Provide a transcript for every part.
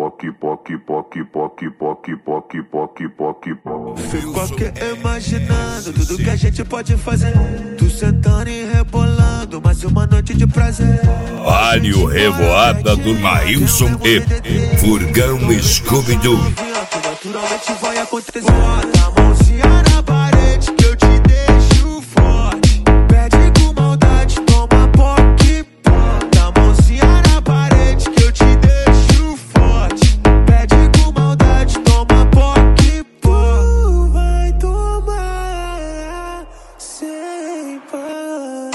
Fico aqui imaginando tudo que a gente pode fazer. Tu sentando e rebolando, mais uma noite de prazer. Vale o Revoada do Maílson e Furgão Scooby-Doo. Naturalmente vai acontecer. Bota a mãozinha na parede que eu te deixo forte. Pede com maldade, toma poque. Bota a mãozinha na parede que eu te deixo forte. Pede com maldade, toma poque. Tu vai tomar sem parar.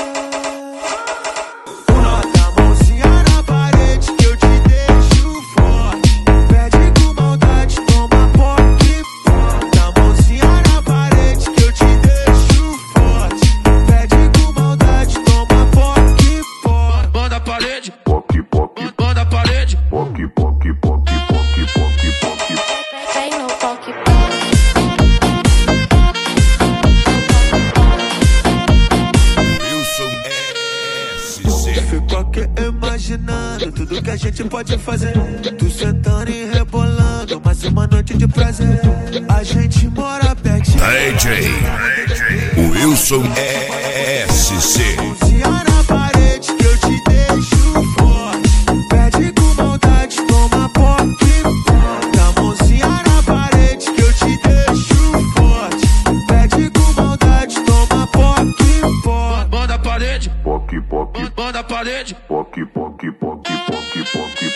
Bota a mãozinha na parede que eu te deixo forte. Pede com maldade, toma poque. Bota a mãozinha na parede que eu te deixo forte. Pede com maldade, toma poque. Banda a parede, banda a parede. Vem no poque. Maílson SC. Fico aqui imaginando tudo que a gente pode fazer. Tu sentando e rebolando, mais uma noite de prazer. A gente mora pertinho. DJ Wilson SC. Mãozinha na parede que eu te deixo forte. Pede com maldade, toma poque. Bota a mãozinha na parede que eu te deixo forte. Pede com maldade, toma poque. Banda a parede, banda a parede.